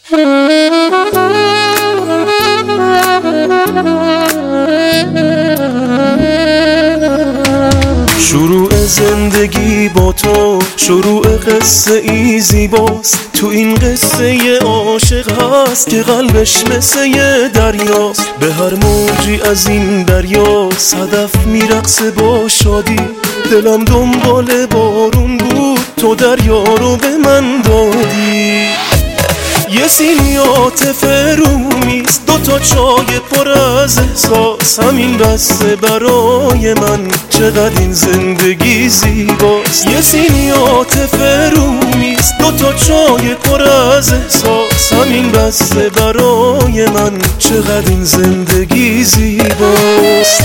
شروع زندگی با تو، شروع قصه ای زیباست. تو این قصه عاشق هست که قلبش مثل یه دریاست. به هر موجی از این دریا صدف میرقصه با شادی. دلم دنبال بارون بود، تو دریا رو به من دادی. یه سینی عاطف رومیز، دوتا چای پر از احساس. همین بسته برای من، چقدر این زندگی زیباست. یه سینی عاطف رومیز، دوتا چای پر از احساس. همین بسته برای من، چقدر این زندگی زیباست.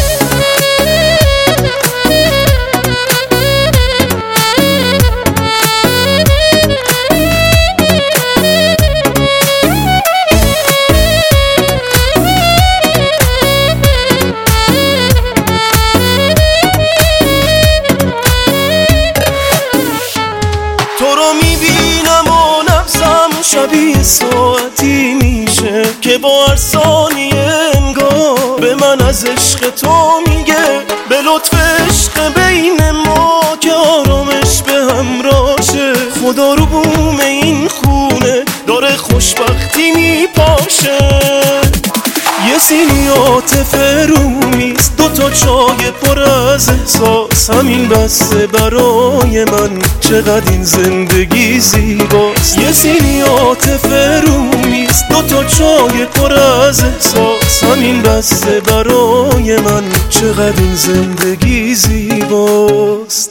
شبیه ساعتی میشه که با هر ثانیه انگار به من از عشق تو میگه. به لطف عشق بین ما که آرامش به همراشه. خدا رو بوم این خونه داره خوشبختی میپاشه. یه سینی عاطف رومیز، دوتا چای پر از احساس. همین بسته برای من، چقدر این زندگی زیباست. یه سینی عاطف رومیز، دوتا چای پر از احساس. همین بسته برای من، چقدر این زندگی زیباست.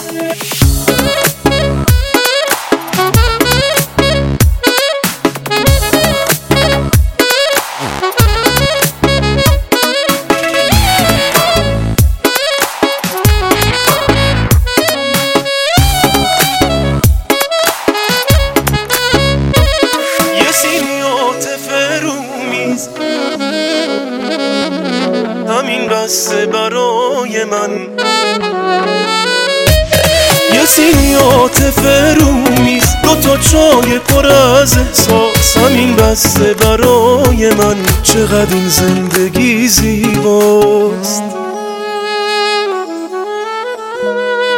همین بسته برای من، یه سینی عاطف رومیز، دوتا چای پر از احساس. همین بسته برای من، چقدر این زندگی زیباست.